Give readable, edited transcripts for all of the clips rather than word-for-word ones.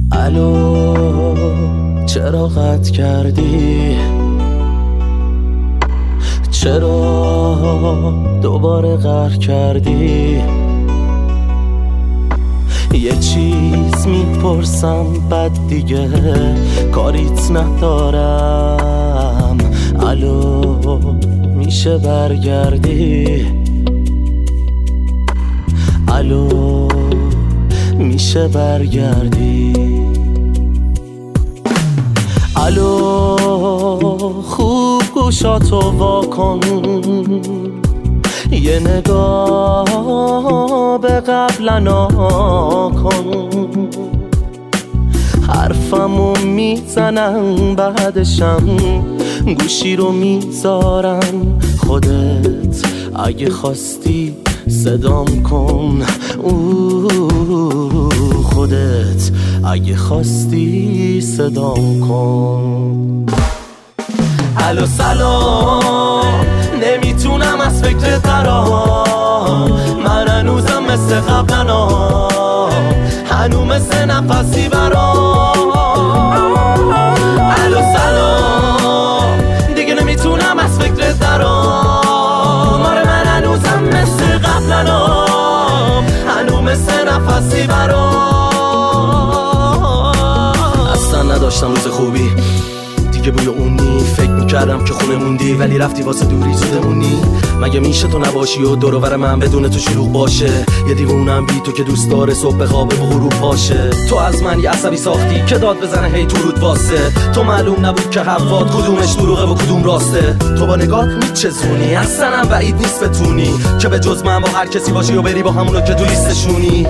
الو چرا قطع کردی؟ چرا دوباره قهر کردی؟ یه چیز میپرسم بعد دیگه کاریت ندارم. الو میشه برگردی؟ الو میشه برگردی؟ الو خوب گوشاتو واکن، یه نگاه به قبلنا کن. حرفمو میزنم بعدشم گوشی رو میذارم. خودت اگه خواستی صدام کن، خودت اگه خواستی صدام کن. الو سلام، نمیتونم از فکرت برام. من هنوزم مثل قبلنا، هنوز مثل نفسی برام. الو سلام، دیگه نمیتونم از فکرت برام. آره من هنوزم مثل قبلنا، هنوز مثل نفسی برام. اصلا نداشتم روز خوبی دیگه، بوی اونی فکر میکردم که خونه موندی، ولی رفتی واسه دوری زودمونی. مگه میشه تو نباشی و دور و بر من بدون تو شلوغ باشه؟ یه دیوونم بی تو که دوست داره صبح خوابه و غروب باشه. تو از من یه عصبی ساختی که داد بزنه هی تو رود واسه. تو معلوم نبود که حرفات کدومش دروغه و کدوم راسته. تو با نگات میچزونی، اصلا هم بعید نیست بتونی که به جز من با هر کسی باشی و بری با همونو که تو لیستشونی.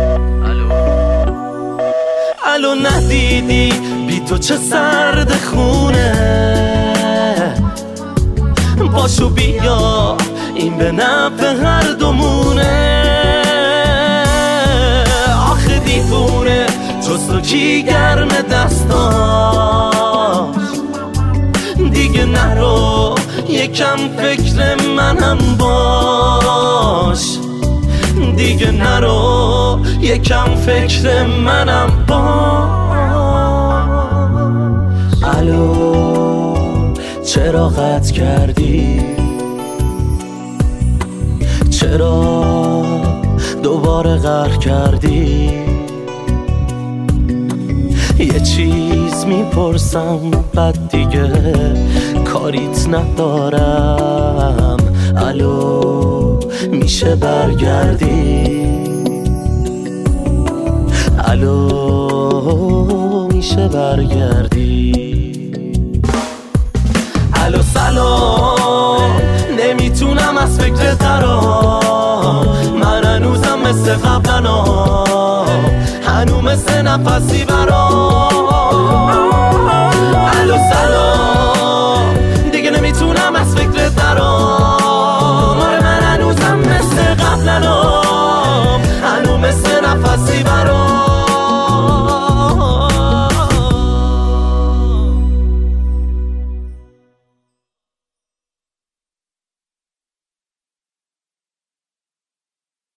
الو ندیدی بی تو چه سرد خونه؟ باشو بیا این به نفع هر دومونه. آخه دیوونه جز تو کی گرم دستاش؟ دیگه نرو یکم فکر منم باش. دیگه نرو یکم فکر منم باش. الو چرا قطع کردی؟ چرا دوباره قهر کردی؟ یه چیز میپرسم بعد دیگه کاریت ندارم. الو میشه برگردی؟ الو میشه برگردی؟ الو سلام، نمیتونم از فکرت برام. من هنوزم مثل قبلنا، هنوز مثل نفسی برام. الو سلام، دیگه نمیتونم از فکرت برام.